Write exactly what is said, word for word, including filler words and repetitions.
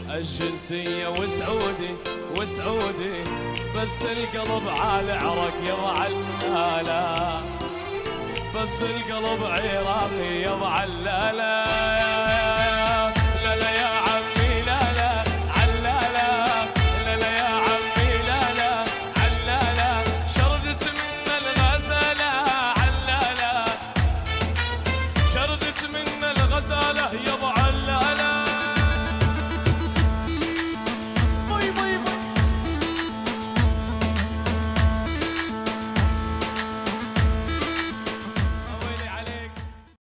الجنسية وسعودي وسعودي، بس القلب على عرق يضع اللالا، بس القلب عراقي يضع اللالا.